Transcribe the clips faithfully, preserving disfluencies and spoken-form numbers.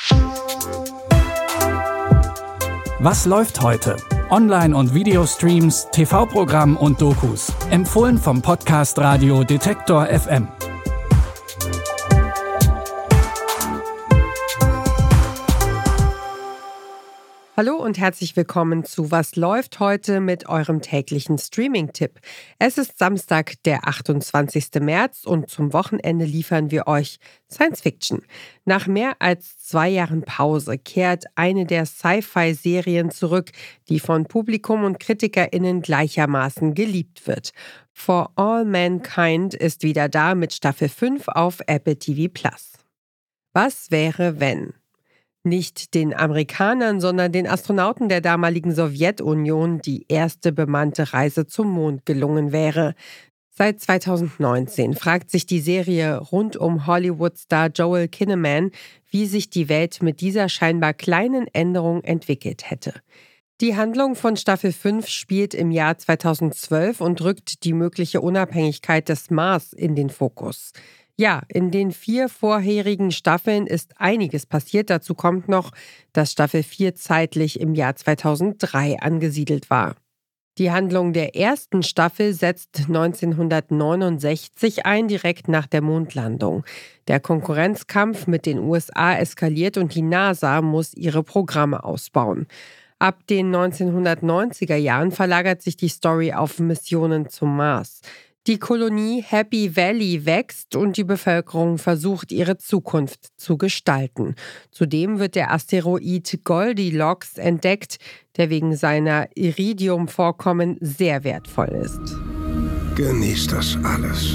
Was läuft heute? Online- und Videostreams, T V-Programm und Dokus. Empfohlen vom Podcast Radio Detektor F M. Hallo und herzlich willkommen zu Was läuft heute mit eurem täglichen Streaming-Tipp. Es ist Samstag, der achtundzwanzigsten März und zum Wochenende liefern wir euch Science Fiction. Nach mehr als zwei Jahren Pause kehrt eine der Sci-Fi-Serien zurück, die von Publikum und KritikerInnen gleichermaßen geliebt wird. For All Mankind ist wieder da mit Staffel fünf auf Apple T V Plus. Was wäre, wenn nicht den Amerikanern, sondern den Astronauten der damaligen Sowjetunion die erste bemannte Reise zum Mond gelungen wäre? Seit zweitausendneunzehn fragt sich die Serie rund um Hollywood-Star Joel Kinnaman, wie sich die Welt mit dieser scheinbar kleinen Änderung entwickelt hätte. Die Handlung von Staffel fünf spielt im Jahr zweitausendzwölf und rückt die mögliche Unabhängigkeit des Mars in den Fokus. Ja, in den vier vorherigen Staffeln ist einiges passiert. Dazu kommt noch, dass Staffel vier zeitlich im Jahr zweitausenddrei angesiedelt war. Die Handlung der ersten Staffel setzt neunzehnhundertneunundsechzig ein, direkt nach der Mondlandung. Der Konkurrenzkampf mit den U S A eskaliert und die NASA muss ihre Programme ausbauen. Ab den neunzehnhundertneunziger Jahren verlagert sich die Story auf Missionen zum Mars. Die Kolonie Happy Valley wächst und die Bevölkerung versucht, ihre Zukunft zu gestalten. Zudem wird der Asteroid Goldilocks entdeckt, der wegen seiner Iridiumvorkommen sehr wertvoll ist. Genieß das alles.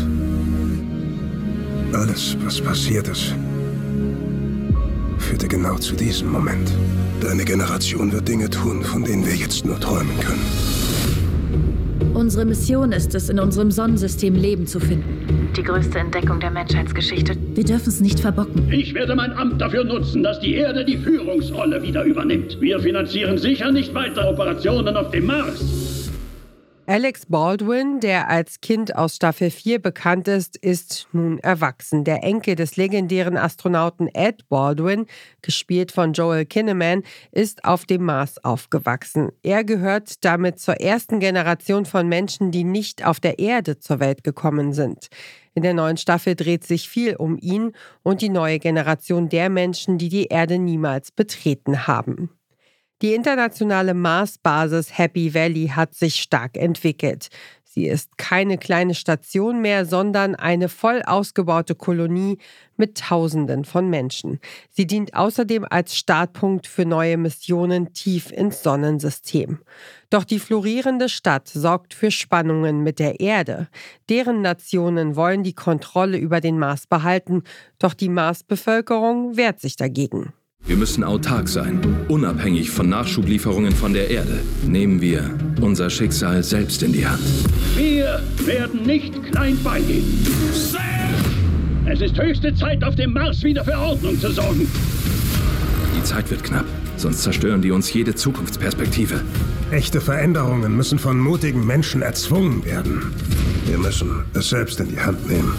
Alles, was passiert ist, führte genau zu diesem Moment. Deine Generation wird Dinge tun, von denen wir jetzt nur träumen können. Unsere Mission ist es, in unserem Sonnensystem Leben zu finden. Die größte Entdeckung der Menschheitsgeschichte. Wir dürfen es nicht verbocken. Ich werde mein Amt dafür nutzen, dass die Erde die Führungsrolle wieder übernimmt. Wir finanzieren sicher nicht weitere Operationen auf dem Mars. Alex Baldwin, der als Kind aus Staffel vier bekannt ist, ist nun erwachsen. Der Enkel des legendären Astronauten Ed Baldwin, gespielt von Joel Kinnaman, ist auf dem Mars aufgewachsen. Er gehört damit zur ersten Generation von Menschen, die nicht auf der Erde zur Welt gekommen sind. In der neuen Staffel dreht sich viel um ihn und die neue Generation der Menschen, die die Erde niemals betreten haben. Die internationale Marsbasis Happy Valley hat sich stark entwickelt. Sie ist keine kleine Station mehr, sondern eine voll ausgebaute Kolonie mit Tausenden von Menschen. Sie dient außerdem als Startpunkt für neue Missionen tief ins Sonnensystem. Doch die florierende Stadt sorgt für Spannungen mit der Erde. Deren Nationen wollen die Kontrolle über den Mars behalten, doch die Marsbevölkerung wehrt sich dagegen. Wir müssen autark sein, unabhängig von Nachschublieferungen von der Erde. Nehmen wir unser Schicksal selbst in die Hand. Wir werden nicht klein beigeben. Es ist höchste Zeit, auf dem Mars wieder für Ordnung zu sorgen. Die Zeit wird knapp, sonst zerstören die uns jede Zukunftsperspektive. Echte Veränderungen müssen von mutigen Menschen erzwungen werden. Wir müssen es selbst in die Hand nehmen.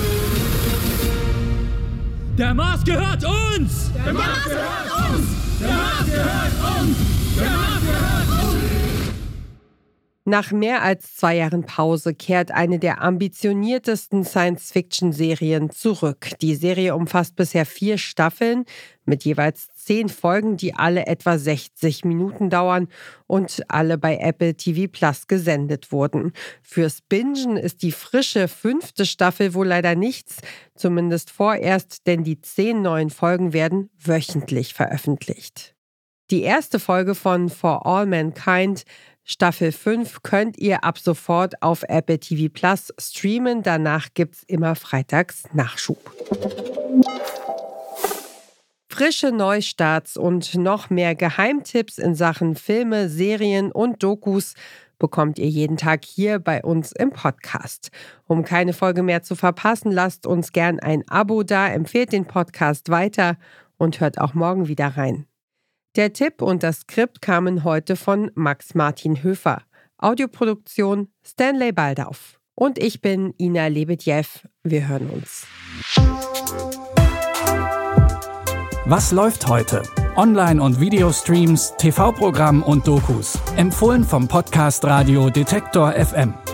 Der Mars gehört uns! Der Mars gehört uns! Der Mars gehört uns! Der Mars gehört uns! Nach mehr als zwei Jahren Pause kehrt eine der ambitioniertesten Science-Fiction-Serien zurück. Die Serie umfasst bisher vier Staffeln mit jeweils zehn Folgen, die alle etwa sechzig Minuten dauern und alle bei Apple T V Plus gesendet wurden. Fürs Bingen ist die frische fünfte Staffel wohl leider nichts, zumindest vorerst, denn die zehn neuen Folgen werden wöchentlich veröffentlicht. Die erste Folge von For All Mankind, Staffel fünf, könnt ihr ab sofort auf Apple T V Plus streamen. Danach gibt's immer freitags Nachschub. Frische Neustarts und noch mehr Geheimtipps in Sachen Filme, Serien und Dokus bekommt ihr jeden Tag hier bei uns im Podcast. Um keine Folge mehr zu verpassen, lasst uns gern ein Abo da, empfehlt den Podcast weiter und hört auch morgen wieder rein. Der Tipp und das Skript kamen heute von Max Martin Höfer. Audioproduktion Stanley Baldauf. Und ich bin Ina Lebedjew. Wir hören uns. Was läuft heute? Online- und Videostreams, T V-Programm und Dokus. Empfohlen vom Podcast Radio Detektor F M.